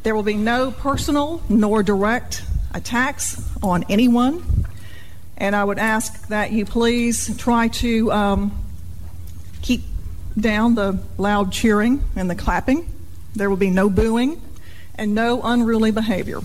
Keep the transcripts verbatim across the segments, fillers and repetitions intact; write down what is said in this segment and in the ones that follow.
There will be no personal nor direct attacks on anyone. And I would ask that you please try to um, keep down the loud cheering and the clapping. There will be no booing and no unruly behavior.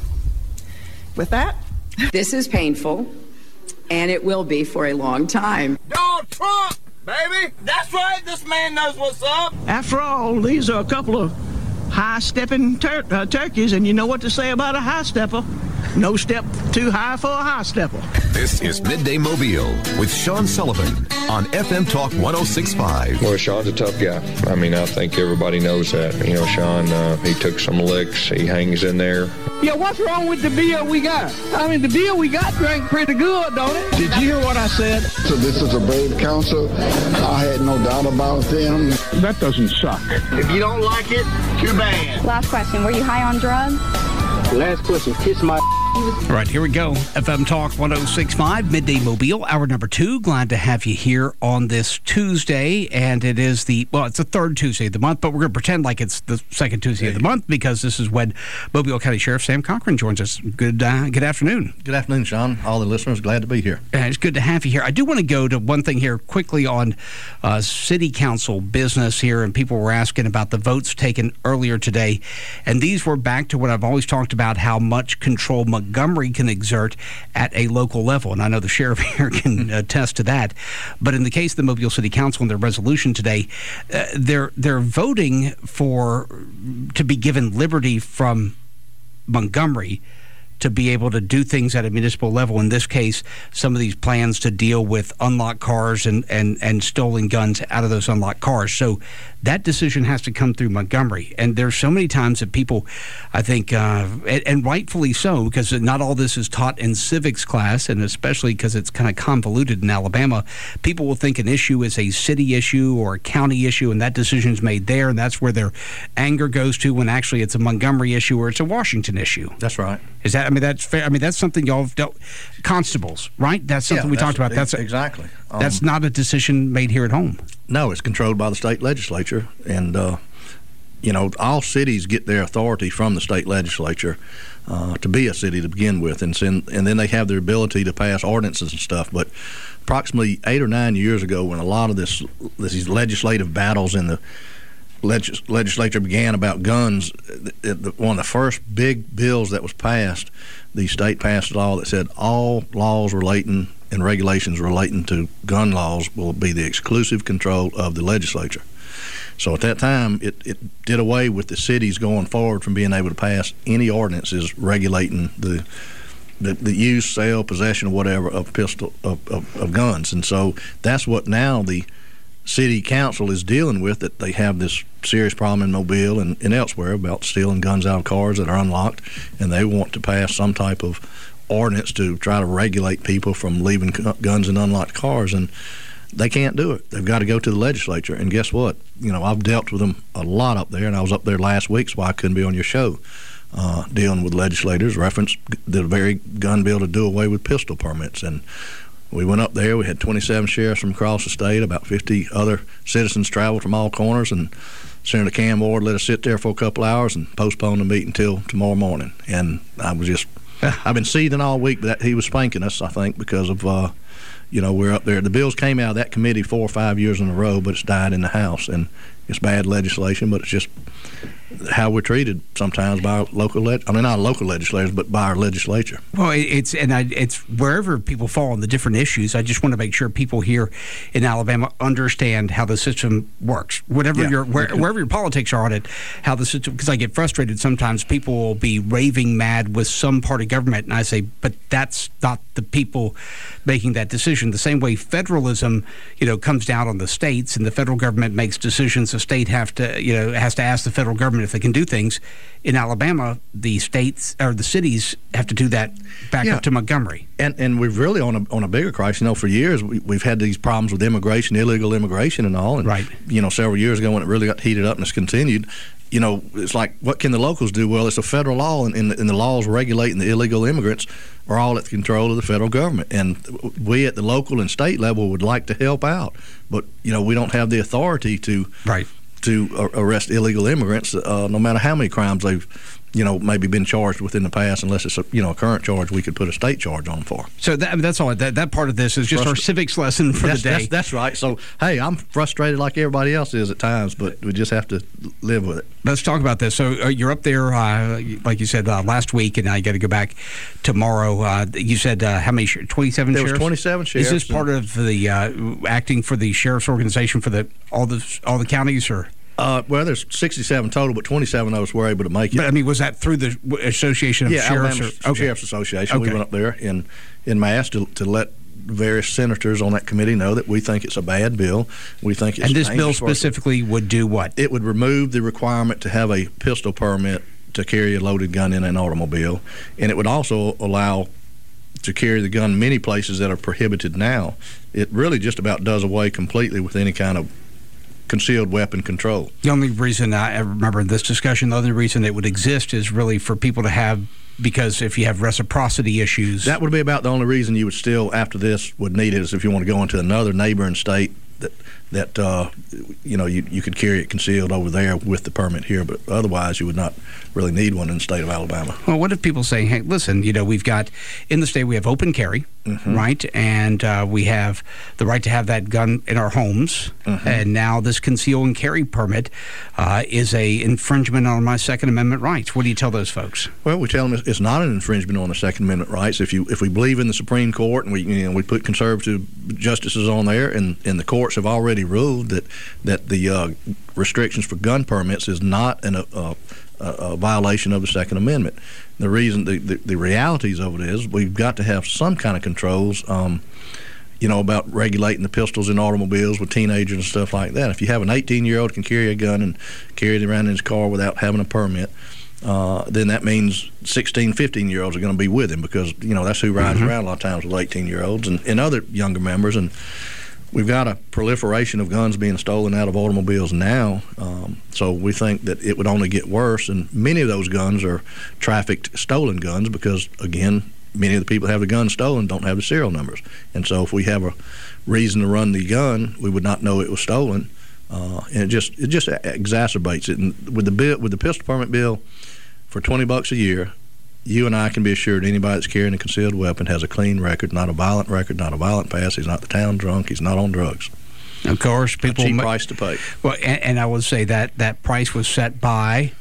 With that, this is painful, and it will be for a long time. Donald Trump, baby! That's right, this man knows what's up! After all, these are a couple of high-stepping tur- uh, turkeys, and you know what to say about a high-stepper. No step too high for a high-stepper. This is Midday Mobile with Sean Sullivan on F M Talk one oh six point five. Well, Sean's a tough guy. I mean, I think everybody knows that. You know, Sean, uh, he took some licks. He hangs in there. Yeah, what's wrong with the beer we got? I mean, the beer we got drank pretty good, don't it? Did you hear what I said? So this is a brave council. I had no doubt about them. That doesn't suck. If you don't like it, too bad. Last question. Were you high on drugs? Last question. Kiss my... All right, here we go. F M Talk one oh six point five, Midday Mobile, hour number two. Glad to have you here on this Tuesday. And it is the, well, it's the third Tuesday of the month, but we're going to pretend like it's the second Tuesday of the month because this is when Mobile County Sheriff Sam Cochran joins us. Good uh, good afternoon. Good afternoon, Sean. All the listeners, glad to be here. Uh, it's good to have you here. I do want to go to one thing here quickly on uh, city council business here, and people were asking about the votes taken earlier today. And these were back to what I've always talked about, how much control Montgomery can exert at a local level. And I know the sheriff here can attest to that. But in the case of the Mobile City Council and their resolution today, uh, they're they're voting for to be given liberty from Montgomery to be able to do things at a municipal level. In this case, some of these plans to deal with unlocked cars and, and, and stolen guns out of those unlocked cars. So that decision has to come through Montgomery. And there's so many times that people, I think, uh, and, and rightfully so, because not all this is taught in civics class, and especially because it's kind of convoluted in Alabama, people will think an issue is a city issue or a county issue, and that decision is made there, and that's where their anger goes to, when actually it's a Montgomery issue or it's a Washington issue. That's right. Is that, I mean, that's fair. I mean, that's something y'all have dealt, constables, right? That's something yeah, we that's, talked about. That's exactly. Um, that's not a decision made here at home. No, it's controlled by the state legislature, and uh, you know, all cities get their authority from the state legislature uh, to be a city to begin with, and send, and then they have their ability to pass ordinances and stuff. But approximately eight or nine years ago, when a lot of this these legislative battles in the Legis- legislature began about guns, the, the, one of the first big bills that was passed, the state passed a law that said all laws relating and regulations relating to gun laws will be the exclusive control of the legislature. So at that time, it, it did away with the cities going forward from being able to pass any ordinances regulating the the, the use, sale, possession, or whatever of pistol of, of, of guns. And so that's what now the city council is dealing with, that they have this serious problem in Mobile and, and elsewhere about stealing guns out of cars that are unlocked, and they want to pass some type of ordinance to try to regulate people from leaving guns in unlocked cars, and they can't do it. They've got to go to the legislature. And guess what? You know, I've dealt with them a lot up there, and I was up there last week, so I couldn't be on your show, uh, dealing with legislators, reference the very gun bill to do away with pistol permits. And we went up there. We had twenty-seven sheriffs from across the state. About fifty other citizens traveled from all corners, and Senator Cam Ward let us sit there for a couple hours and postpone the meeting until tomorrow morning. And I was just, I've been seething all week, but that, he was spanking us, I think, because of, uh, you know, we're up there. The bills came out of that committee four or five years in a row, but it's died in the House. And it's bad legislation, but it's just how we're treated sometimes by our local, leg- I mean, not local legislators, but by our legislature. Well, it's and I, it's wherever people fall on the different issues. I just want to make sure people here in Alabama understand how the system works. Whatever Yeah, your where, okay. wherever your politics are on it, how the system. Because I get frustrated sometimes. People will be raving mad with some part of government, and I say, but that's not the people making that decision. The same way federalism, you know, comes down on the states, and the federal government makes decisions. The state have to, you know, has to ask the federal government if they can do things. In Alabama, the states or the cities have to do that back Yeah. up to Montgomery. And and we've really on a on a bigger crisis. You know, for years we, we've had these problems with immigration, illegal immigration, and all. And, right. You know, several years ago when it really got heated up and it's continued. You know, it's like, what can the locals do? Well, it's a federal law, and, and, and the laws regulating the illegal immigrants are all at the control of the federal government. And we at the local and state level would like to help out, but you know, we don't have the authority to right. to arrest illegal immigrants, uh, no matter how many crimes they've you know, maybe been charged with in the past, unless it's a, you know, a current charge we could put a state charge on for. So that, that's all. That, that part of this is just Frust- our civics lesson for that's, the day. That's, that's right. So, hey, I'm frustrated like everybody else is at times, but we just have to live with it. Let's talk about this. So uh, you're up there, uh, like you said, uh, last week, and now you got to go back tomorrow. Uh, you said uh, how many? twenty-seven there sheriffs? There was twenty-seven sheriffs. Is this part of the uh, acting for the sheriff's organization for the all the all the counties, or? Uh, well, there's sixty-seven total, but twenty-seven of us were able to make it. But I mean, was that through the Association of yeah, Sheriffs? Alabama or, okay. Sheriff's Association. Okay. We went up there in in mass to, to let various senators on that committee know that we think it's a bad bill. We think it's and this bill dangerous. specifically would do what? It would remove the requirement to have a pistol permit to carry a loaded gun in an automobile, and it would also allow to carry the gun many places that are prohibited now. It really just about does away completely with any kind of concealed weapon control. The only reason I remember in this discussion, the only reason it would exist is really for people to have, because if you have reciprocity issues. That would be about the only reason you would still, after this, would need it is if you want to go into another neighboring state that, that uh, you know, you, you could carry it concealed over there with the permit here, but otherwise you would not really need one in the state of Alabama. Well, what if people say, hey, listen, you know, we've got, in the state we have open carry, mm-hmm. right? And uh, we have the right to have that gun in our homes. Mm-hmm. And now this conceal and carry permit uh, is a infringement on my Second Amendment rights. What do you tell those folks? Well, we tell them it's not an infringement on the Second Amendment rights. If you if we believe in the Supreme Court and we you know we put conservative justices on there, and, and the courts have already ruled that that the uh, restrictions for gun permits is not an, a, a, a violation of the Second Amendment. The reason, the, the, the realities of it is we've got to have some kind of controls, um, you know, about regulating the pistols in automobiles with teenagers and stuff like that. If you have an eighteen-year-old can carry a gun and carry it around in his car without having a permit, uh, then that means sixteen, fifteen-year-olds are going to be with him because, you know, that's who rides mm-hmm. around a lot of times with eighteen-year-olds and, and other younger members. And we've got a proliferation of guns being stolen out of automobiles now, um, so we think that it would only get worse. And many of those guns are trafficked stolen guns because, again, many of the people who have the gun stolen don't have the serial numbers. And so if we have a reason to run the gun, we would not know it was stolen. Uh, and it just it just exacerbates it. And with the bill, with the pistol permit bill, for twenty bucks a year, you and I can be assured anybody that's carrying a concealed weapon has a clean record, not a violent record, not a violent past. He's not the town drunk. He's not on drugs. Of course, people a cheap ma- price to pay. Well, and, and I would say that that price was set by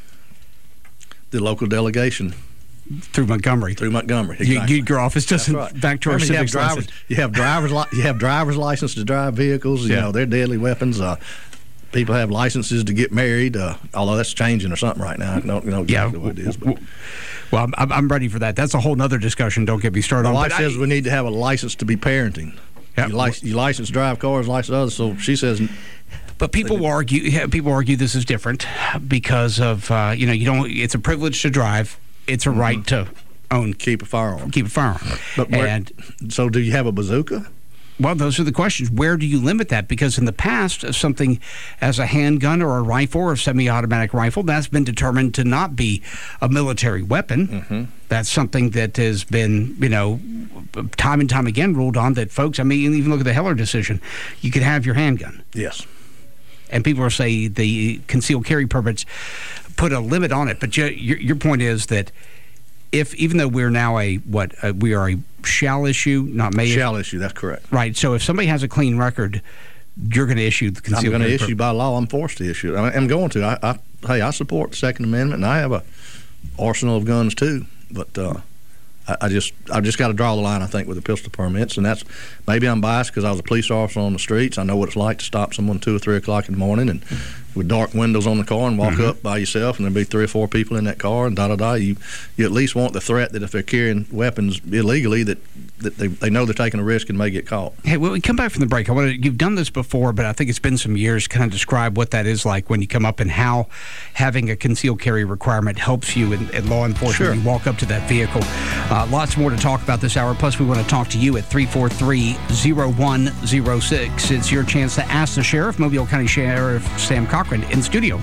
the local delegation through Montgomery. Through Montgomery, exactly. You, your office doesn't. Right. Back to our Remember, civics you have drivers. lesson. You have drivers. Li- you have drivers' license to drive vehicles. You yeah. know, they're deadly weapons. Uh, people have licenses to get married. Uh, although that's changing or something right now. I don't know exactly yeah, what it is. But. Well, I'm, I'm ready for that. That's a whole other discussion. Don't get me started My on. wife says I, we need to have a license to be parenting. Yeah, you, license, you license drive cars, license others. So she says. But people will argue. People argue this is different because of uh, you know you don't. It's a privilege to drive. It's a mm-hmm. right to own, keep a firearm, keep a firearm. But where, and so, do you have a bazooka? Well, those are the questions. Where do you limit that? Because in the past, something as a handgun or a rifle or a semi-automatic rifle, that's been determined to not be a military weapon. Mm-hmm. That's something that has been, you know, time and time again ruled on that, folks, I mean, even look at the Heller decision. You can have your handgun. Yes. And people are saying the concealed carry permits put a limit on it. But your, your point is that if, even though we're now a, what, uh, we are a shall issue, not may shall issue, that's correct. Right. So if somebody has a clean record, you're going to issue the concealed carry I'm going to issue permit. by law. I'm forced to issue it. I'm going to. I, I, hey, I support the Second Amendment, and I have a arsenal of guns too. But uh, I, I just, I've just got to draw the line, I think, with the pistol permits, and that's maybe I'm biased because I was a police officer on the streets. I know what it's like to stop someone two or three o'clock in the morning and with dark windows on the car and walk mm-hmm. up by yourself, and there'll be three or four people in that car, and da da da. You, you at least want the threat that if they're carrying weapons illegally, that, that they, they know they're taking a risk and may get caught. Hey, when we come back from the break, I want to. You've done this before, but I think it's been some years. Kind of describe what that is like when you come up and how having a concealed carry requirement helps you in, in law enforcement. Sure. When you walk up to that vehicle. Uh, lots more to talk about this hour. Plus, we want to talk to you at three four three, zero one zero six. It's your chance to ask the sheriff, Mobile County Sheriff Sam Cochran, in studio.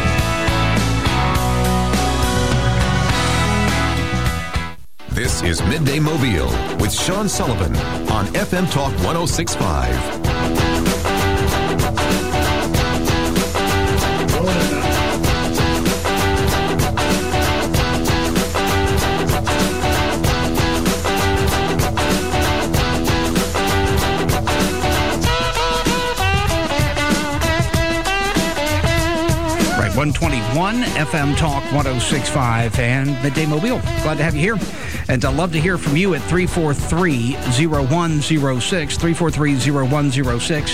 This is Mid Midday Mobile with Sean Sullivan on F M Talk one oh six point five. one twenty-one F M Talk one oh six point five and Midday Mobile. Glad to have you here. And I'd love to hear from you at three four three, oh one oh six, three four three, oh one oh six.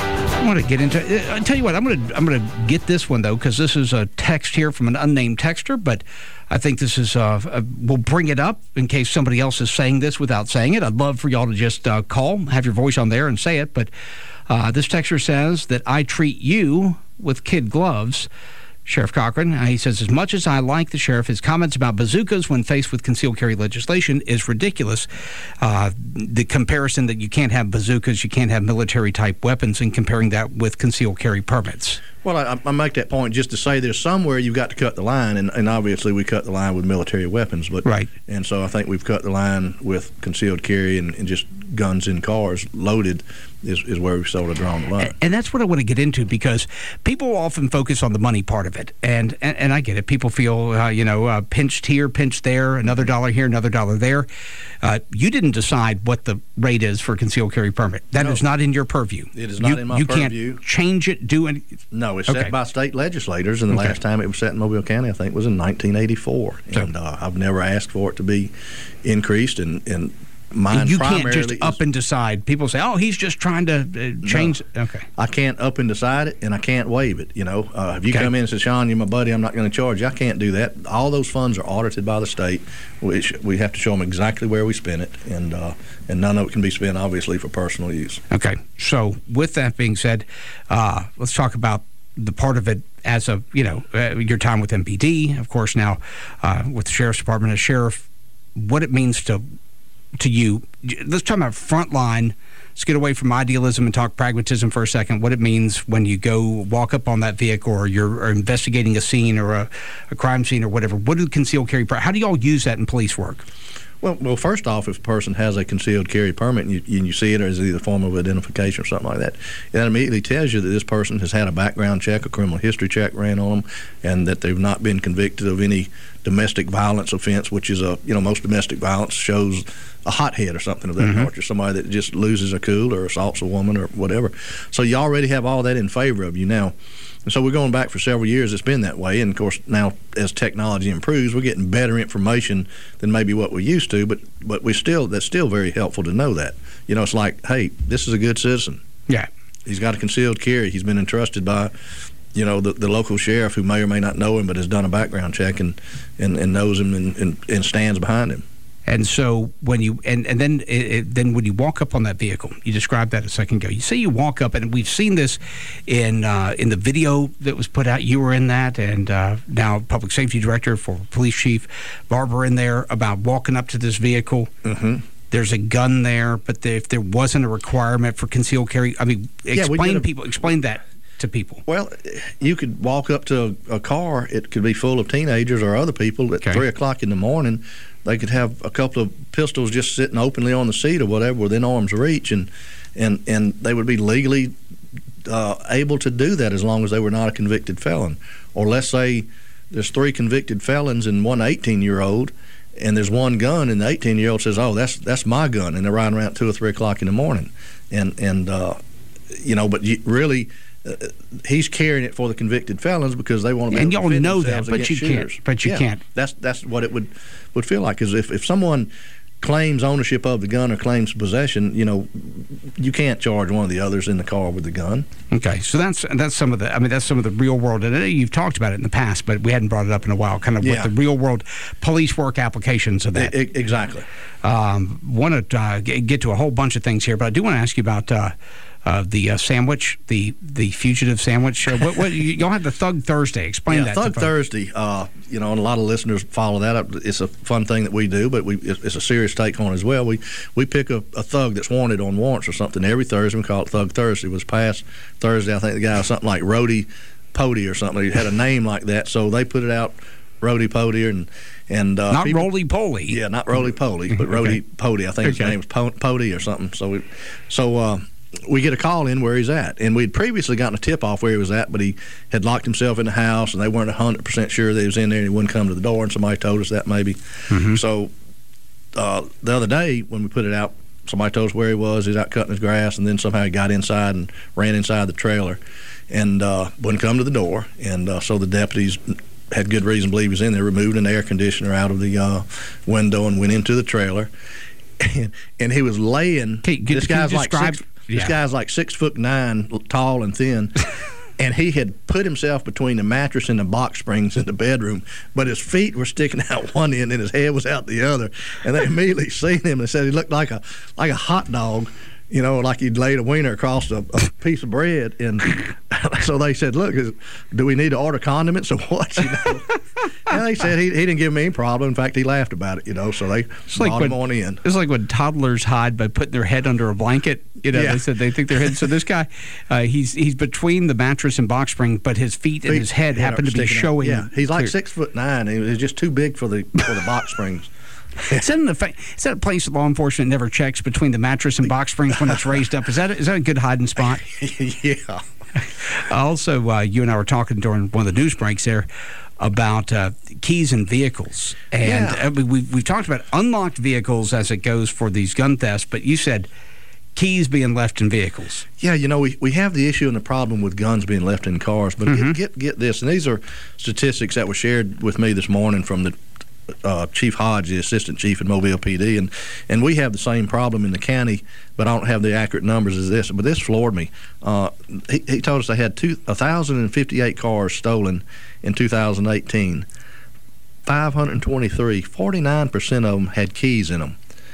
I want to get into it. I'll tell you what, I'm going to I'm going to get this one, though, because this is a text here from an unnamed texter, but I think this is, uh, uh, we'll bring it up in case somebody else is saying this without saying it. I'd love for y'all to just uh, call, have your voice on there and say it, but uh, this texter says that I treat you with kid gloves. Sheriff Cochran, uh, he says, as much as I like the sheriff, his comments about bazookas when faced with concealed carry legislation is ridiculous. Uh, the comparison that you can't have bazookas, you can't have military-type weapons, and comparing that with concealed carry permits. Well, I, I make that point just to say there's somewhere you've got to cut the line, and, and obviously we cut the line with military weapons. But, right. And so I think we've cut the line with concealed carry and, and just guns in cars loaded is, is where we've sort of drawn the line. And, and that's what I want to get into, because people often focus on the money part of it. And and, and I get it. People feel, uh, you know, uh, pinched here, pinched there, another dollar here, another dollar there. Uh, you didn't decide what the rate is for a concealed carry permit. That no. is not in your purview. It is not you, in my you purview. You can't change it, do it. No, it's okay. set by state legislators, and the okay. last time it was set in Mobile County, I think, was in nineteen eighty-four. So, and uh, I've never asked for it to be increased, and, and mine you primarily can't just is, up and decide. People say, oh, he's just trying to uh, change. No, okay. I can't up and decide it, and I can't waive it. You know, uh, if you okay. come in and say, Sean, you're my buddy, I'm not going to charge you, I can't do that. All those funds are audited by the state, which we have to show them exactly where we spent it, and uh, and none of it can be spent, obviously, for personal use. Okay. So with that being said, uh, let's talk about the part of it as a, you know, uh, your time with M P D, of course, now uh, with the Sheriff's Department as sheriff, what it means to to you. Let's talk about front line. Let's get away from idealism and talk pragmatism for a second. What it means when you go walk up on that vehicle, or you're or investigating a scene or a, a crime scene or whatever. What do concealed carry? How do y'all use that in police work? Well, well, first off, if a person has a concealed carry permit and you, and you see it as either form of identification or something like that, that immediately tells you that this person has had a background check, a criminal history check ran on them, and that they've not been convicted of any domestic violence offense, which is a, you know, most domestic violence shows a hothead or something of that mm-hmm. nature, somebody that just loses a cool or assaults a woman or whatever. So you already have all that in favor of you now. And so we're going back for several years. It's been that way. And, of course, now as technology improves, we're getting better information than maybe what we used to. But but we still that's still very helpful to know that. You know, it's like, hey, this is a good citizen. Yeah. He's got a concealed carry. He's been entrusted by, you know, the, the local sheriff who may or may not know him but has done a background check and, and, and knows him and, and, and stands behind him. And so when you and, and then it, it, then when you walk up on that vehicle, you described that a second ago. You say you walk up, and we've seen this in uh, in the video that was put out. You were in that, and uh, now public safety director for police chief Barber in there about walking up to this vehicle. Mm-hmm. There's a gun there, but the, if there wasn't a requirement for concealed carry, I mean, explain yeah, people explain that to people. Well, you could walk up to a, a car. It could be full of teenagers or other people at okay. three o'clock in the morning. They could have a couple of pistols just sitting openly on the seat or whatever within arm's reach, and and, and they would be legally uh, able to do that as long as they were not a convicted felon. Or let's say there's three convicted felons and one eighteen-year-old, and there's one gun, and the eighteen-year-old says, oh, that's that's my gun, and they're riding around at two or three o'clock in the morning. And, and uh, you know, but you really... Uh, he's carrying it for the convicted felons because they want to be and able y'all to defend know that, themselves but you shooters. can't. But you yeah, can't. That's that's what it would would feel like. Because if, if someone claims ownership of the gun or claims possession, you know, you can't charge one of the others in the car with the gun. Okay, so that's that's some of the. I mean, that's some of the real world. And you've talked about it in the past, but we hadn't brought it up in a while. Kind of yeah. what the real world police work applications of that. I, I, exactly. Um, want to uh, get to a whole bunch of things here, but I do want to ask you about. Uh, Uh, the uh, sandwich, the the fugitive sandwich. Uh, what, what y'all have the Thug Thursday? Explain yeah, that. Thug to Thursday. Uh, you know, and a lot of listeners follow that up. It's a fun thing that we do, but we it's a serious take on it as well. We we pick a, a thug that's wanted on warrants or something every Thursday. We call it Thug Thursday. It was past Thursday. I think the guy was something like Rody Pody or something. He had a name like that, so they put it out Rody Pody and and uh, not people, Roly Poly. Yeah, not Roly Poly, but Rody Okay. Pody. I think his Okay. name was po- Pody or something. So we, so uh, we get a call in where he's at, and we'd previously gotten a tip off where he was at, but he had locked himself in the house, and they weren't a hundred percent sure that he was in there, and he wouldn't come to the door. And somebody told us that maybe. Mm-hmm. So uh, the other day when we put it out, somebody told us where he was. He's out cutting his grass, and then somehow he got inside and ran inside the trailer, and uh, wouldn't come to the door. And uh, so the deputies had good reason to believe he was in there, removed an air conditioner out of the uh, window and went into the trailer. And, and he was laying. Can, this can guy's you like describe, six, yeah. this guy's like six foot nine, tall and thin. And he had put himself between the mattress and the box springs in the bedroom, but his feet were sticking out one end and his head was out the other. And they immediately seen him and said he looked like a like a hot dog, you know, like he'd laid a wiener across a, a piece of bread. And so they said, "Look, is, do we need to order condiments or what?" You know? And they said he, he didn't give me any problem. In fact, he laughed about it, you know. So they It's brought like him when, on in. It's like when toddlers hide by putting their head under a blanket. You know, Yeah. they said they think their head. So this guy, uh, he's he's between the mattress and box spring, but his feet, and his head happen to be sticking out. showing. Yeah, he's like clear. six foot nine. He was just too big for the for the box springs. Is that, an effect, is that a place law enforcement never checks between the mattress and box springs when it's raised up? Is that a, is that a good hiding spot? Yeah. Also, uh, you and I were talking during one of the news breaks there about uh, keys in vehicles. And Yeah. uh, we, we've, we've talked about unlocked vehicles as it goes for these gun thefts, but you said keys being left in vehicles. Yeah, you know, we, we have the issue and the problem with guns being left in cars, but Mm-hmm. get, get get this, and these are statistics that were shared with me this morning from the uh, Chief Hodge, the assistant chief in Mobile P D, and and we have the same problem in the county, but I don't have the accurate numbers as this. But this floored me. Uh, he, he told us they had two one thousand fifty-eight cars stolen in two thousand eighteen. five hundred twenty-three, forty-nine percent of them had keys in them.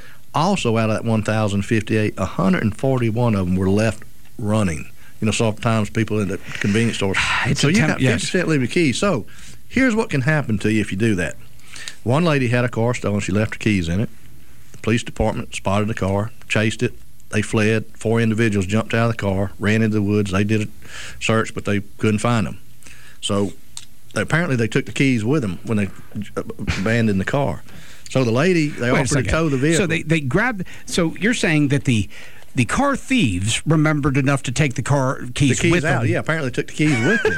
Also, out of that one thousand fifty-eight, one hundred forty-one of them were left running. You know, sometimes people in the convenience stores. It's so a you temp- got fifty percent yes. leave your keys. So here's what can happen to you if you do that. One lady had a car stolen. She left her keys in it. The police department spotted the car, chased it. They fled. Four individuals jumped out of the car, ran into the woods. They did a search, but they couldn't find them. So apparently they took the keys with them when they abandoned the car. So the lady, they Wait a offered to second. tow the vehicle. So they, they grabbed. So you're saying that the the car thieves remembered enough to take the car keys, the keys with out. them. Yeah, apparently took the keys with them.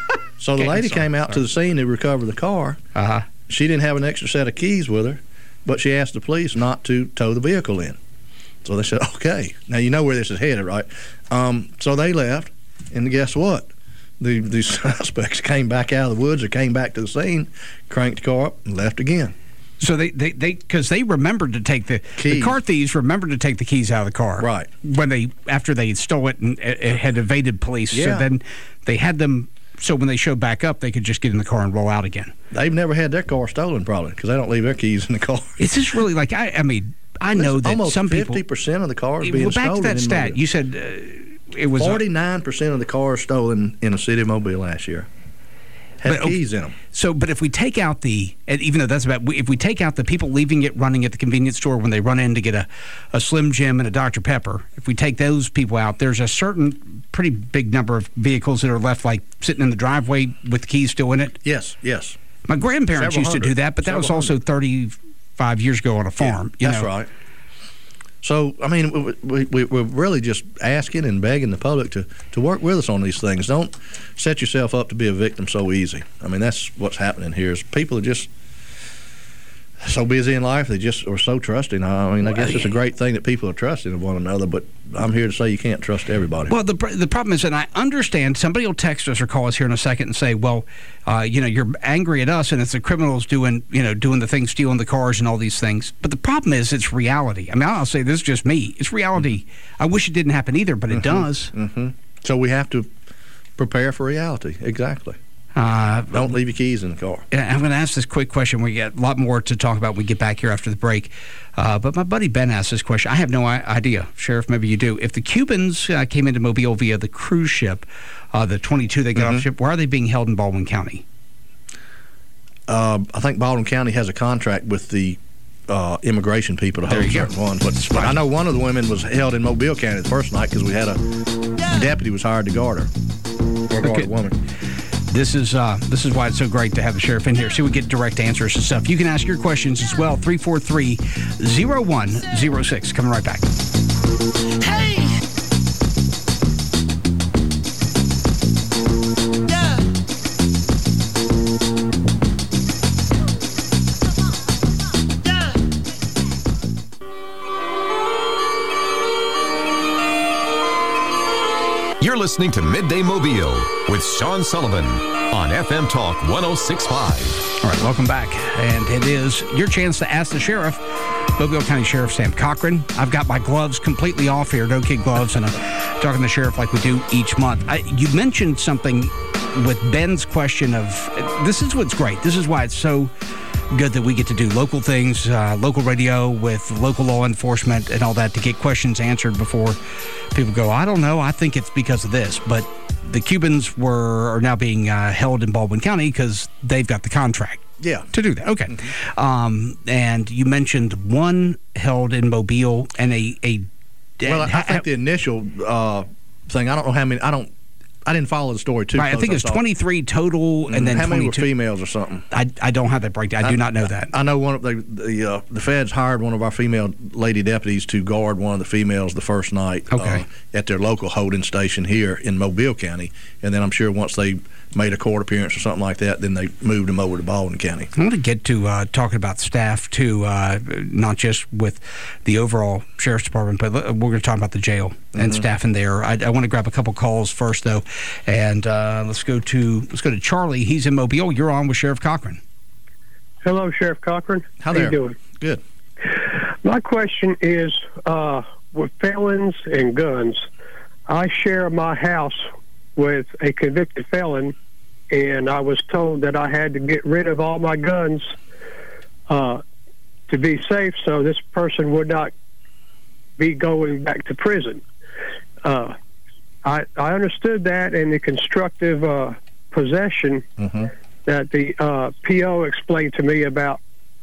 So the Okay, lady sorry, came out sorry. to the scene to recover the car. Uh-huh. She didn't have an extra set of keys with her, but she asked the police not to tow the vehicle in. So they said, okay. Now you know where this is headed, right? Um, so they left, and guess what? The, the suspects came back out of the woods or came back to the scene, cranked the car up, and left again. So they they they because they remembered to take the the Keys. car thieves remembered to take the keys out of the car Right. when they after they stole it and it, it had evaded police. Yeah. So then they had them. So when they showed back up, they could just get in the car and roll out again. They've never had their car stolen, probably, because they don't leave their keys in the car. Is this really like I? I mean, I know that almost some people. fifty percent of the cars being Well, back to stolen that in stat, Mobile. you said uh, it was uh, forty-nine percent of the cars stolen in the city of Mobile last year had But, okay, keys in them. So, but if we take out the, and even though that's about, if we take out the people leaving it running at the convenience store when they run in to get a, a Slim Jim and a Doctor Pepper, if we take those people out, there's a certain pretty big number of vehicles that are left like sitting in the driveway with the keys still in it. Yes, yes. My grandparents Several used to do hundred. that, but that Several was also hundred. thirty-five years ago on a farm. Yeah, you that's know? right. So, I mean, we, we, we're really just asking and begging the public to, to work with us on these things. Don't set yourself up to be a victim so easy. I mean, that's what's happening here is people are just so busy in life. They just are so trusting. I mean, I guess it's a great thing that people are trusting of one another, but I'm here to say you can't trust everybody. Well, the the problem is, and I understand somebody will text us or call us here in a second and say, well, uh, you know, you're angry at us and it's the criminals doing, you know, doing the things, stealing the cars and all these things. But the problem is it's reality. I mean, I'll say this is just me. It's reality. I wish it didn't happen either, but it Mm-hmm. does. Mm-hmm. So we have to prepare for reality. Exactly. Uh, Don't leave your keys in the car. I'm going to ask this quick question. We got a lot more to talk about when we get back here after the break. Uh, but my buddy Ben asked this question. I have no I- idea. Sheriff, maybe you do. If the Cubans uh, came into Mobile via the cruise ship, uh, the twenty-two they got Mm-hmm. off the ship, why are they being held in Baldwin County? Uh, I think Baldwin County has a contract with the uh, immigration people to There hold you go. certain ones. But, but I know one of the women was held in Mobile County the first night because we had a deputy was hired to guard her. Or guard Okay. a woman. This is uh, this is why it's so great to have the sheriff in here, so we get direct answers and stuff. You can ask your questions as well. three four three, zero one zero six. Coming right back. Hey! You're listening to Midday Mobile with Sean Sullivan on F M Talk one oh six point five. All right, welcome back. And it is your chance to ask the sheriff, Mobile County Sheriff Sam Cochran. I've got my gloves completely off here, no kid gloves, and I'm talking to the sheriff like we do each month. I, you mentioned something with Ben's question of, this is what's great. This is why it's so good that we get to do local things, uh, local radio with local law enforcement and all that to get questions answered before people go, I don't know, I think it's because of this. But the Cubans were are now being uh, held in Baldwin County because they've got the contract. Yeah. To do that. Okay. Mm-hmm. Um, and you mentioned one held in Mobile and a... a well, I think the initial uh, thing, I don't know how many, I don't, I didn't follow the story too right, close. I think it's twenty-three total, mm-hmm. and then how many twenty-two were females or something? I, I don't have that breakdown. I, I do not know that. I know one of the the, uh, the feds hired one of our female lady deputies to guard one of the females the first night okay. uh, at their local holding station here in Mobile County, and then I'm sure once they made a court appearance or something like that, then they moved them over to Baldwin County. I want to get to uh, talking about staff too, uh, not just with the overall sheriff's department, but we're going to talk about the jail and mm-hmm. staff in there. I, I want to grab a couple calls first, though, and uh, let's go to let's go to Charlie. He's in Mobile. You're on with Sheriff Cochran. Hello, Sheriff Cochran. How, How there? you doing? Good. My question is, uh, with felons and guns, I share my house with a convicted felon, and I was told that I had to get rid of all my guns uh, to be safe, so this person would not be going back to prison. Uh, I, I understood that in the constructive uh, possession mm-hmm. that the uh, P O explained to me about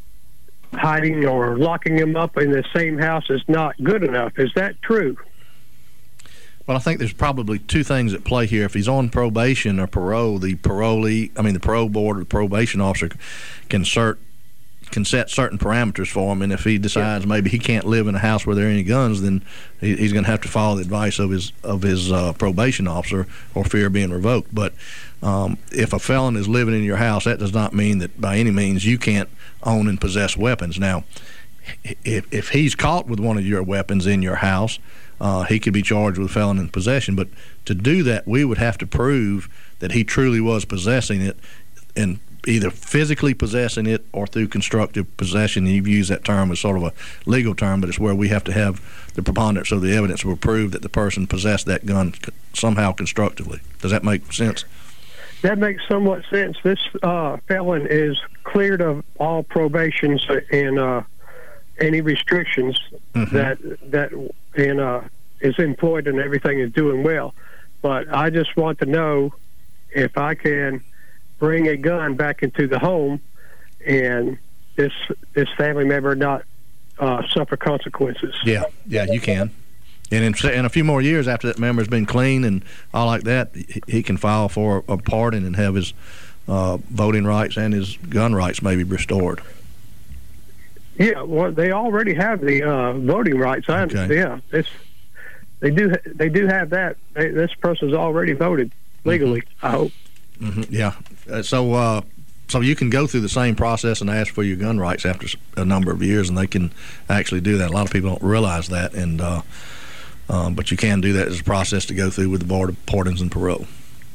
hiding or locking them up in the same house is not good enough. Is that true? Well, I think there's probably two things at play here. If he's on probation or parole, the parolee, I mean the parole board or the probation officer can cert, can set certain parameters for him, and if he decides yeah. maybe he can't live in a house where there are any guns, then he, he's going to have to follow the advice of his of his uh, probation officer or fear of being revoked. But um, if a felon is living in your house, that does not mean that by any means you can't own and possess weapons. Now, if if he's caught with one of your weapons in your house, Uh, he could be charged with felon in possession. But to do that, we would have to prove that he truly was possessing it, and either physically possessing it or through constructive possession. You've used that term as sort of a legal term, but it's where we have to have the preponderance of the evidence will prove that the person possessed that gun somehow constructively. Does that make sense? That makes somewhat sense. This uh, felon is cleared of all probations and uh, any restrictions mm-hmm. that that and uh, is employed and everything is doing well. But I just want to know if I can bring a gun back into the home and this this family member not uh, suffer consequences. Yeah, yeah, you can. And in, in a few more years after that member's been clean and all like that, he, he can file for a pardon and have his uh, voting rights and his gun rights maybe restored. Yeah, well, they already have the uh, voting rights. I, okay. Yeah, it's they do they do have that. They, this person's already voted legally. Mm-hmm. I hope. Mm-hmm. Yeah. Uh, so uh, so you can go through the same process and ask for your gun rights after a number of years, and they can actually do that. A lot of people don't realize that, and uh, um, but you can do that as a process to go through with the Board of Pardons and Parole.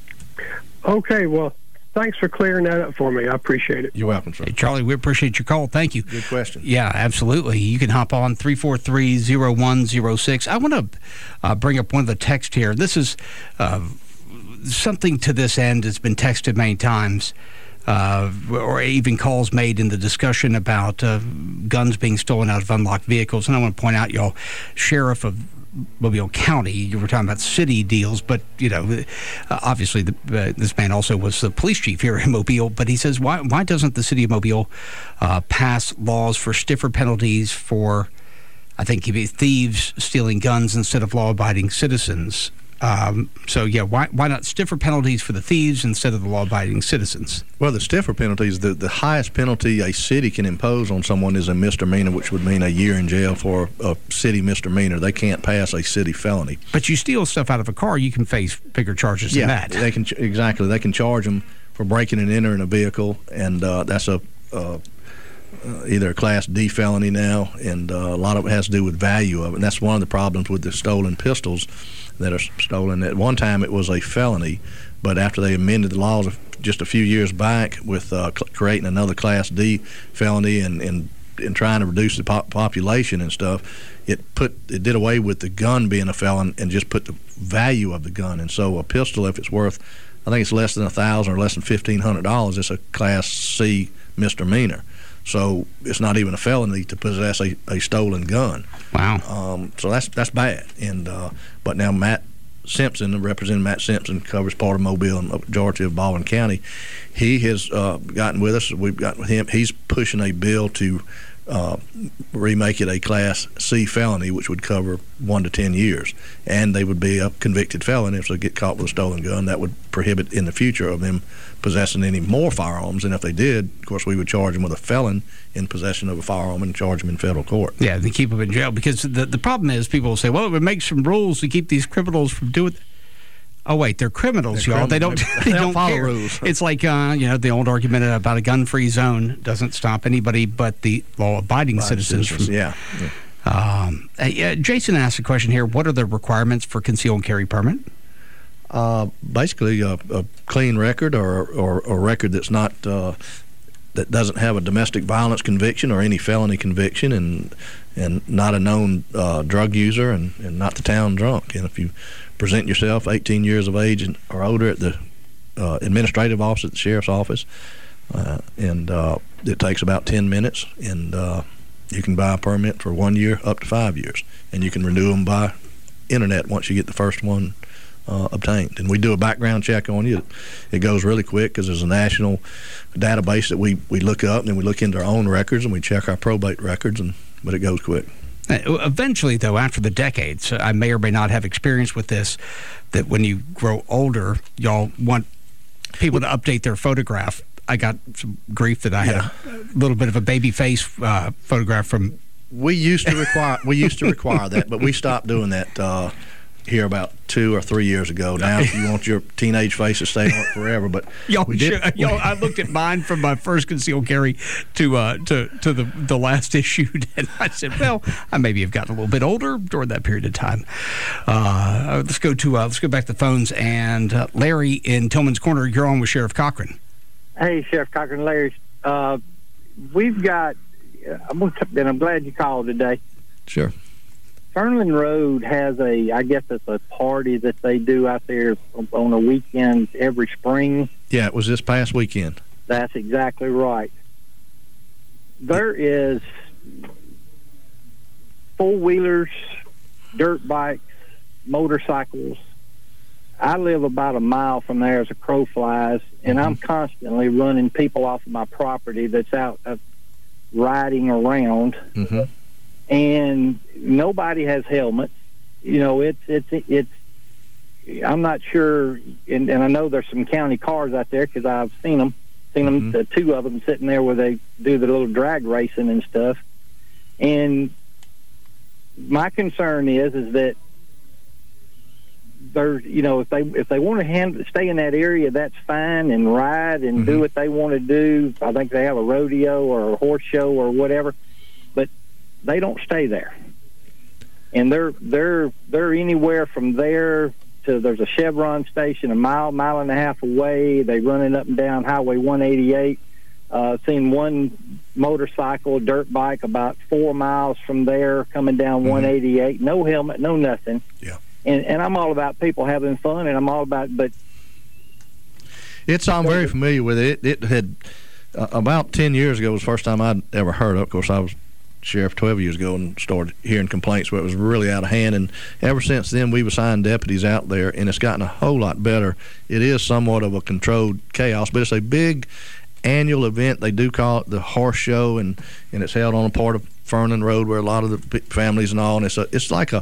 Okay. Well, thanks for clearing that up for me. I appreciate it. You're welcome, sir. Hey, Charlie, we appreciate your call. Thank you. Good question. Yeah, absolutely. You can hop on three four three, zero one zero six. I want to uh, bring up one of the texts here. This is uh, something to this end has been texted many times, uh, or even calls made in the discussion about uh, guns being stolen out of unlocked vehicles. And I want to point out, y'all, Sheriff of Mobile County, you were talking about city deals, but, you know, uh, obviously the, uh, this man also was the police chief here in Mobile, but he says, why why doesn't the city of Mobile uh, pass laws for stiffer penalties for, I think, thieves stealing guns instead of law-abiding citizens? Um, so, yeah, why why not stiffer penalties for the thieves instead of the law-abiding citizens? Well, the stiffer penalties, the, the highest penalty a city can impose on someone is a misdemeanor, which would mean a year in jail for a city misdemeanor. They can't pass a city felony. But you steal stuff out of a car, you can face bigger charges yeah, than that. They can, exactly. They can charge them for breaking and entering a vehicle, and uh, that's a uh, uh, either a Class D felony now, and uh, a lot of it has to do with value of it. And that's one of the problems with the stolen pistols that are stolen. At one time, it was a felony, but after they amended the laws just a few years back with uh, creating another Class D felony and, and, and trying to reduce the po- population and stuff, it put it did away with the gun being a felon and just put the value of the gun. And so a pistol, if it's worth, I think it's less than a thousand or less than fifteen hundred dollars, it's a Class C misdemeanor. So it's not even a felony to possess a, a stolen gun. Wow. Um, so that's that's bad. And uh, but now Matt Simpson, Representative Matt Simpson, covers part of Mobile and the majority of Baldwin County. He has uh, gotten with us. We've gotten with him. He's pushing a bill to uh, remake it a Class C felony, which would cover one to ten years, and they would be a convicted felon if they get caught with a stolen gun. That would prohibit in the future of them possessing any more firearms, and if they did, of course, we would charge them with a felon in possession of a firearm and charge them in federal court. Yeah, they keep them in jail, because the, the problem is people will say, well, it would make some rules to keep these criminals from doing it. Oh, wait, they're criminals, they're y'all. Criminals. They don't, they, they don't, don't follow care. rules. It's like, uh, you know, the old argument about a gun-free zone doesn't stop anybody but the law-abiding citizens, citizens from... Yeah. yeah. Um, uh, Jason asked a question here. What are the requirements for conceal and carry permit? Uh, basically, a, a clean record or, or a record that's not uh, that doesn't have a domestic violence conviction or any felony conviction, and and not a known uh, drug user, and, and not the town drunk. And if you present yourself eighteen years of age and or older at the uh, administrative office at the sheriff's office, uh, and uh, it takes about ten minutes, and uh, you can buy a permit for one year up to five years, and you can renew them by internet once you get the first one Uh, obtained. And we do a background check on you. It goes really quick because there's a national database that we, we look up, and then we look into our own records and we check our probate records, and but it goes quick. Eventually, though, after the decades, I may or may not have experience with this, that when you grow older, y'all want people to update their photograph. I got some grief that I had yeah. a little bit of a baby face uh, photograph from... We used to require we used to require that, but we stopped doing that uh, here about two or three years ago. Now, if you want your teenage face to stay on it forever, but y'all, we did. Sure, y'all, I looked at mine from my first concealed carry to uh, to to the the last issued, and I said, well, I maybe have gotten a little bit older during that period of time. Uh, let's go to uh, let's go back to the phones, and uh, Larry in Tillman's Corner, you're on with Sheriff Cochran. Hey, Sheriff Cochran, Larry. Uh, we've got. I'm gonna t- and I'm glad you called today. Sure. Fernland Road has a, I guess it's a party that they do out there on the weekends every spring. Yeah, it was this past weekend. That's exactly right. There is four-wheelers, dirt bikes, motorcycles. I live about a mile from there as a crow flies, and mm-hmm. I'm constantly running people off of my property that's out uh, riding around. Mm-hmm. And nobody has helmets. You know, it's it's it's. I'm not sure, and, and I know there's some county cars out there because I've seen them, seen them, mm-hmm. the two of them sitting there where they do the little drag racing and stuff. And my concern is is that there's, you know, if they if they want to hand, stay in that area, that's fine, and ride and mm-hmm. do what they want to do. I think they have a rodeo or a horse show or whatever, but they don't stay there, and they're they're they're anywhere from there to there's a Chevron station a mile mile and a half away. They running up and down Highway one eighty-eight. Uh, seen one motorcycle, dirt bike about four miles from there coming down mm-hmm. one eighty-eight. No helmet, no nothing. Yeah, and and I'm all about people having fun, and I'm all about but. It's I'm very familiar with it. It, it had uh, about ten years ago was the first time I'd ever heard of it. Of course, I was sheriff twelve years ago and started hearing complaints where it was really out of hand, and ever since then we've assigned deputies out there, and it's gotten a whole lot better. It is somewhat of a controlled chaos, but it's a big annual event. They do call it the horse show, and and it's held on a part of Fernland Road where a lot of the families and all, and it's a, it's like a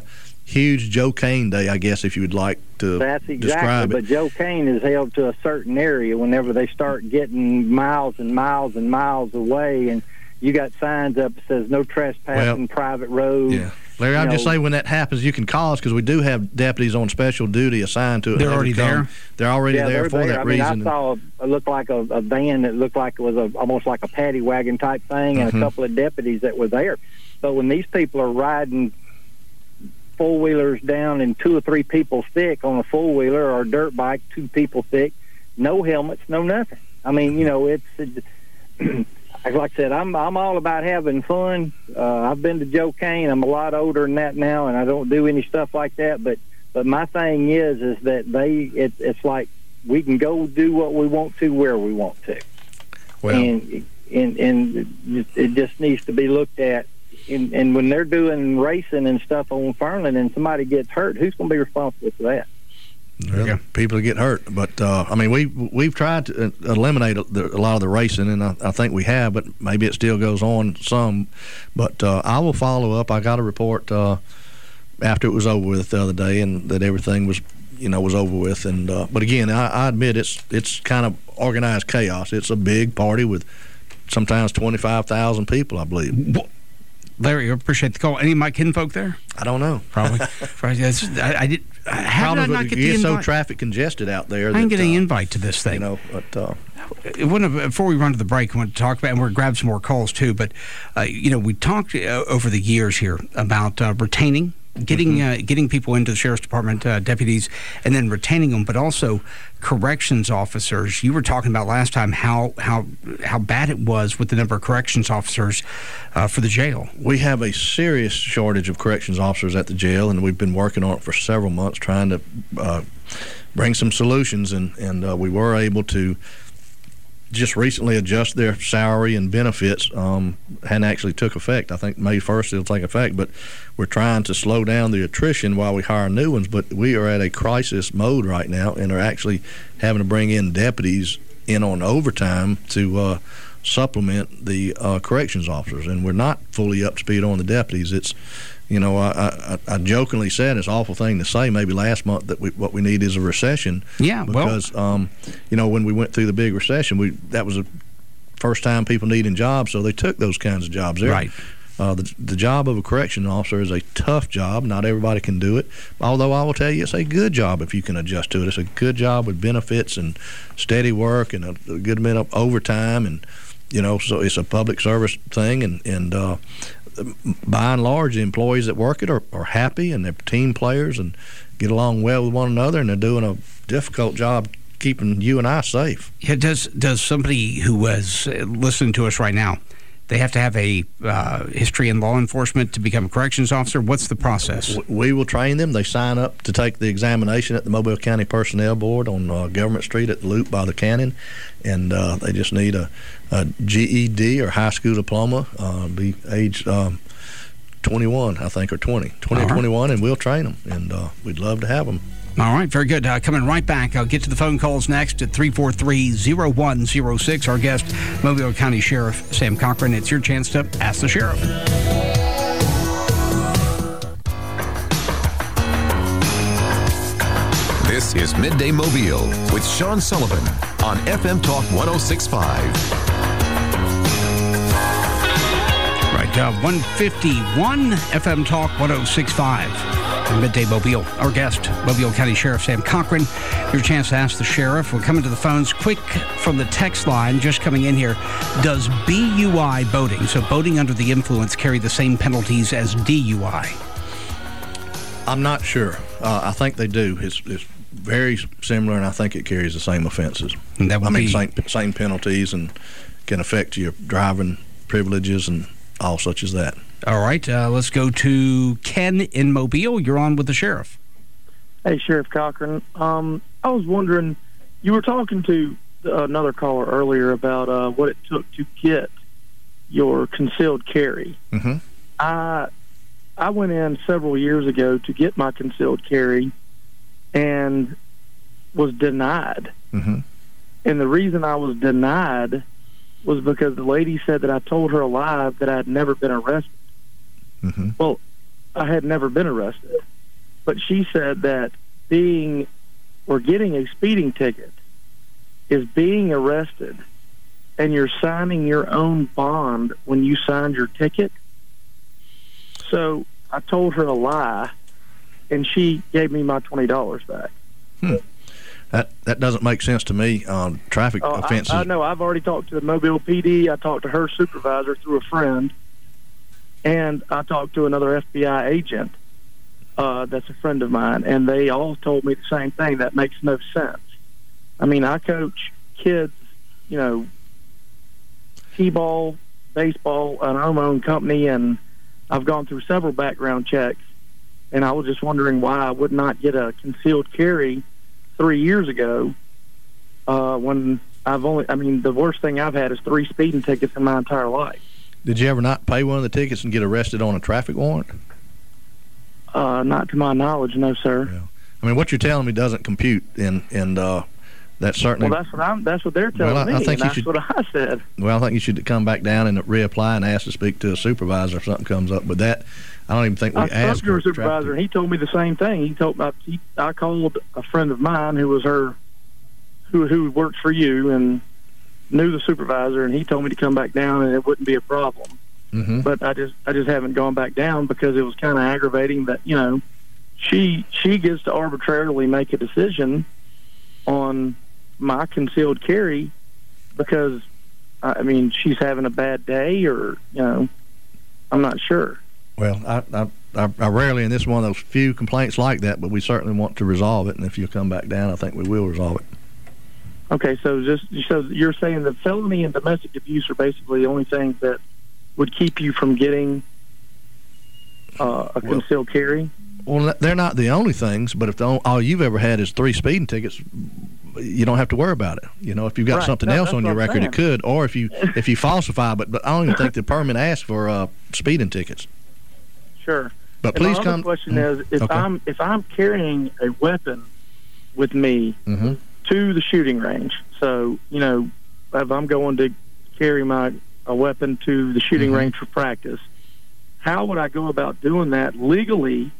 huge Joe Cain Day, I guess, if you would like to That's exactly, describe it. But Joe Cain is held to a certain area whenever they start getting miles and miles and miles away, and you got signs up that says no trespassing, well, private road. Yeah. Larry, I'll just say when that happens, you can call us because we do have deputies on special duty assigned to it. They're already come. there? They're already yeah, there they're for there. that I mean, reason. I saw a, it looked like a, a van that looked like it was a, almost like a paddy wagon type thing, and mm-hmm. a couple of deputies that were there. But when these people are riding four-wheelers down and two or three people thick on a four-wheeler or a dirt bike, two people thick, no helmets, no nothing. I mean, you know, it's... it, like I said, I'm I'm all about having fun. Uh, I've been to Joe Cain. I'm a lot older than that now, and I don't do any stuff like that. But but my thing is is that they it, it's like we can go do what we want to where we want to, well, and and and it just needs to be looked at. And, and when they're doing racing and stuff on Fernland, and somebody gets hurt, who's going to be responsible for that? Well, people get hurt, but uh, I mean, we we've tried to eliminate a, a lot of the racing, and I, I think we have, but maybe it still goes on some. But uh, I will follow up. I got a report uh, after it was over with the other day, and that everything was, you know, was over with. And uh, but again, I, I admit it's it's kind of organized chaos. It's a big party with sometimes twenty-five thousand people, I believe. Larry, I appreciate the call. Any of my kinfolk there? I don't know. Probably. Probably I, I did. How did I not get the invite? It's so traffic congested out there. I didn't that, get any uh, invite to this thing. You know, but uh, it wouldn't have, before we run to the break, I want to talk about, and we're going to grab some more calls too. But uh, you know, we talked uh, over the years here about uh, retaining. Getting mm-hmm. uh, getting people into the Sheriff's Department, uh, deputies, and then retaining them, but also corrections officers. You were talking about last time how how how bad it was with the number of corrections officers uh, for the jail. We have a serious shortage of corrections officers at the jail, and we've been working on it for several months, trying to uh, bring some solutions, and and uh, we were able to just recently adjust their salary and benefits. Um, hadn't actually took effect. I think May first it'll take effect, but we're trying to slow down the attrition while we hire new ones. But we are at a crisis mode right now, and are actually having to bring in deputies in on overtime to uh, supplement the uh, corrections officers, and we're not fully up to speed on the deputies. It's, you know, I, I, I jokingly said, it's an awful thing to say maybe last month that we, what we need is a recession. Yeah, because, well, um, you know, when we went through the big recession, we that was the first time people needing jobs, so they took those kinds of jobs there. Right. Uh, the, the job of a correction officer is a tough job. Not everybody can do it, although I will tell you it's a good job if you can adjust to it. It's a good job with benefits and steady work and a, a good bit of overtime, and, you know, so it's a public service thing, and, and uh, by and large, the employees that work it are, are happy, and they're team players and get along well with one another, and they're doing a difficult job keeping you and I safe. Yeah, does does somebody who is listening to us right now, they have to have a uh, history in law enforcement to become a corrections officer? What's the process? We will train them. They sign up to take the examination at the Mobile County Personnel Board on uh, Government Street at the Loop by the Canyon, and uh, they just need a, a G E D or high school diploma, uh, be age um, twenty-one, I think, or twenty, twenty or twenty-one, and we'll train them, and uh, we'd love to have them. All right, very good. Uh, coming right back. I'll get to the phone calls next at three four three, zero one zero six. Our guest, Mobile County Sheriff Sam Cochran. It's your chance to ask the sheriff. This is Midday Mobile with Sean Sullivan on F M Talk one oh six point five. Right, uh, one fifty-one F M Talk one oh six point five. Midday Mobile. Our guest, Mobile County Sheriff Sam Cochran. Your chance to ask the sheriff. We're coming to the phones quick from the text line just coming in here. Does B U I boating, so boating under the influence, carry the same penalties as D U I? I'm not sure. Uh, I think they do. It's, it's very similar, and I think it carries the same offenses. And that would I mean, be... same, same penalties, and can affect your driving privileges and all such as that. All right, uh, let's go to Ken in Mobile. You're on with the sheriff. Hey, Sheriff Cochran. Um, I was wondering, you were talking to another caller earlier about uh, what it took to get your concealed carry. Mm-hmm. I I went in several years ago to get my concealed carry and was denied. Mm-hmm. And the reason I was denied was because the lady said that I told her a lie, that I had never been arrested. Mm-hmm. Well, I had never been arrested. but she said that being or getting a speeding ticket is being arrested, and you're signing your own bond when you signed your ticket. So I told her a lie, and she gave me my twenty dollars back. Hmm. That that doesn't make sense to me on traffic oh, offenses. I, I know. I've already talked to the Mobile P D. I talked to her supervisor through a friend, and I talked to another F B I agent uh, that's a friend of mine, and they all told me the same thing. That makes no sense. I mean, I coach kids, you know, t-ball, baseball, and I own my own company, and I've gone through several background checks, and I was just wondering why I would not get a concealed carry three years ago uh, when I've only, I mean, the worst thing I've had is three speeding tickets in my entire life. Did you ever not pay one of the tickets and get arrested on a traffic warrant? Uh, not to my knowledge, no, sir. Yeah. I mean, what you're telling me doesn't compute, and and uh, that's certainly. Well, that's what I'm. That's what they're telling well, I, me. I think and you that's should, what I said. Well, I think you should come back down and reapply and ask to speak to a supervisor if something comes up. But that, I don't even think we I asked spoke to for her supervisor, and he told me the same thing. He told me he, I called a friend of mine who was her, who who worked for you and knew the supervisor, and he told me to come back down and it wouldn't be a problem. Mm-hmm. But I just I just haven't gone back down because it was kind of aggravating that, you know, she she gets to arbitrarily make a decision on my concealed carry because, I mean, she's having a bad day, or, you know, I'm not sure. Well, I, I, I, I rarely, and this is one of those few complaints like that, but we certainly want to resolve it, and if you come back down, I think we will resolve it. Okay, so just so you're saying that felony and domestic abuse are basically the only things that would keep you from getting uh, a well, concealed carry? Well, they're not the only things, but if the, all you've ever had is three speeding tickets, you don't have to worry about it. You know, if you've got right. something no, else on your record, it could, or if you if you falsify. But but I don't even think the permit asks for uh, speeding tickets. Sure. But and please my come. other question mm, is, if okay. I'm if I'm carrying a weapon with me mm-hmm. to the shooting range, so you know, if I'm going to carry my a weapon to the shooting mm-hmm. range for practice, how would I go about doing that legally?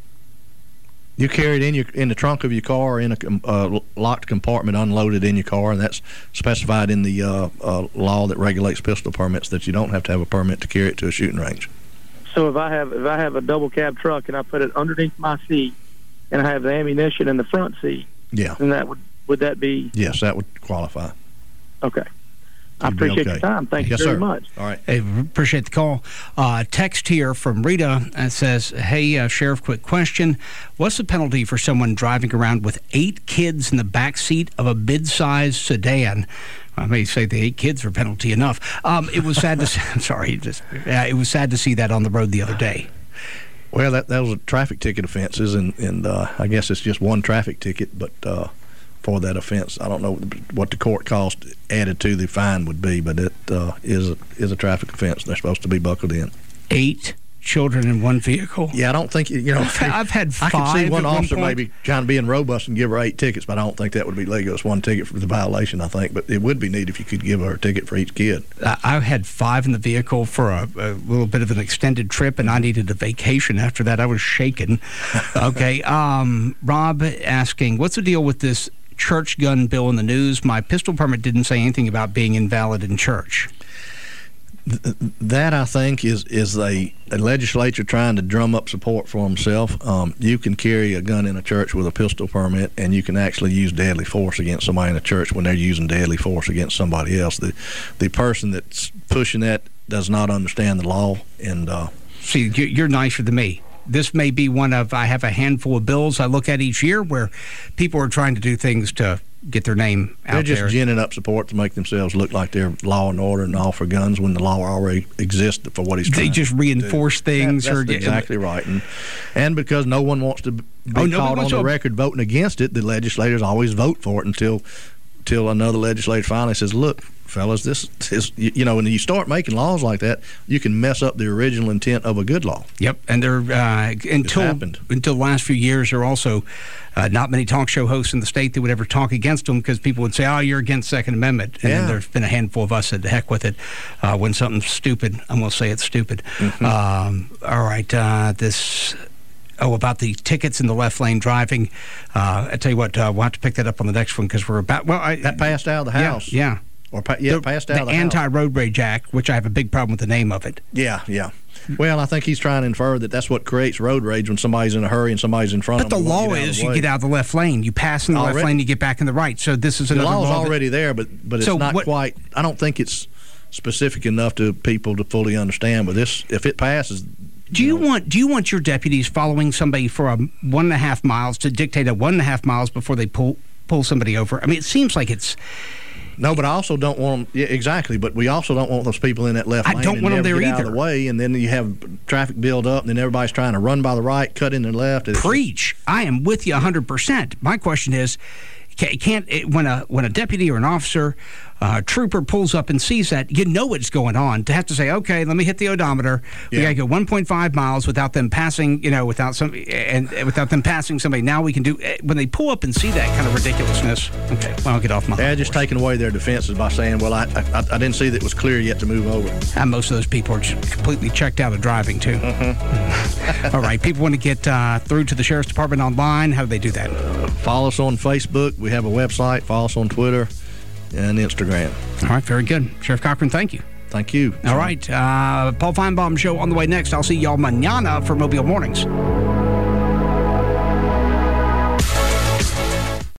You carry it in your in the trunk of your car, or in a uh, locked compartment, unloaded in your car, and that's specified in the uh, uh, law that regulates pistol permits that you don't have to have a permit to carry it to a shooting range. So if I have if I have a double cab truck and I put it underneath my seat, and I have the ammunition in the front seat, yeah, then that would would that be? Yes, that would qualify. Okay. I appreciate okay. your time. Thank yes, you very sir. much. All right. Hey, appreciate the call. Uh, text here from Rita that says, hey, uh, Sheriff, quick question. What's the penalty for someone driving around with eight kids in the back seat of a mid-sized sedan? I may say the eight kids are penalty enough. Um, it was sad to see, I'm sorry, just, uh, it was sad to see that on the road the other day. Well, that, that was a traffic ticket offenses, and, and uh, I guess it's just one traffic ticket, but uh, for that offense, I don't know what the court cost added to the fine would be, but it uh, is, a, is a traffic offense. They're supposed to be buckled in. Eight children in one vehicle. Yeah, I don't think, you know. I've, I've had five. I could see one at officer one maybe trying to be in robust and give her eight tickets, but I don't think that would be legal. It's one ticket for the violation, I think. But it would be neat if you could give her a ticket for each kid. I, I had five in the vehicle for a, a little bit of an extended trip, and I needed a vacation after that. I was shaken. Okay. Um, Rob asking, what's the deal with this church gun bill in the news? My pistol permit didn't say anything about being invalid in church. That, I think, is is a, a legislature trying to drum up support for themselves. Um, you can carry a gun in a church with a pistol permit, and you can actually use deadly force against somebody in a church when they're using deadly force against somebody else. The the person that's pushing that does not understand the law. And uh, see, you're nicer than me. This may be one of, I have a handful of bills I look at each year where people are trying to do things to get their name out there. They're just ginning up support to make themselves look like they're law and order and all for guns when the law already exists for what he's trying to do. They just reinforce things. That, that's or exactly right. And, and because no one wants to be oh, caught on the record voting against it, the legislators always vote for it until, until another legislator finally says, look, fellas, this is, you know, when you start making laws like that, you can mess up the original intent of a good law. Yep, and there uh, until until the last few years, there are also uh, not many talk show hosts in the state that would ever talk against them because people would say, "Oh, you're against Second Amendment," and yeah. then there's been a handful of us that the heck with it. Uh, when something's stupid, I'm going to say it's stupid. Mm-hmm. Um, all right, uh, this. Oh, about the tickets in the left lane driving. Uh, I tell you what, uh, we'll have to pick that up on the next one because we're about. Well, I, that passed out of the house. Yeah. yeah. Or pa- yeah, the, passed out the of the anti-road rage act, which I have a big problem with the name of it. Yeah, yeah. Well, I think he's trying to infer that that's what creates road rage when somebody's in a hurry and somebody's in front but of them. But the law is you get out of the left lane. You pass in the already? left lane, you get back in the right. So this is another law. The law's law already that, there, but but it's so not what, quite. I don't think it's specific enough to people to fully understand. But this, if it passes. Do you, you know, want do you want your deputies following somebody for a one and a half miles to dictate a one and a half miles before they pull pull somebody over? I mean, it seems like it's. No, but I also don't want them. Yeah, exactly. But we also don't want those people in that left lane. I don't and want them never there get either. Out of the way, and then you have traffic build up, and then everybody's trying to run by the right, cut in the left. Preach! I am with you a hundred percent. My question is, can't it, when a when a deputy or an officer, uh, trooper pulls up and sees that, you know what's going on. To have to say, okay, let me hit the odometer. We yeah. got to go one point five miles without them passing. You know, without some and without them passing somebody. Now we can do when they pull up and see that kind of ridiculousness. Okay, well, I'll get off my. They're just taking away their defenses by saying, "Well, I, I I didn't see that it was clear yet to move over." And most of those people are just completely checked out of driving too. Mm-hmm. All right, people want to get uh, through to the sheriff's department online. How do they do that? Uh, follow us on Facebook. We have a website. Follow us on Twitter and Instagram. All right, very good. Sheriff Cochran, thank you. Thank you. All right, uh, Paul Feinbaum Show on the way next. I'll see y'all mañana for Mobile Mornings.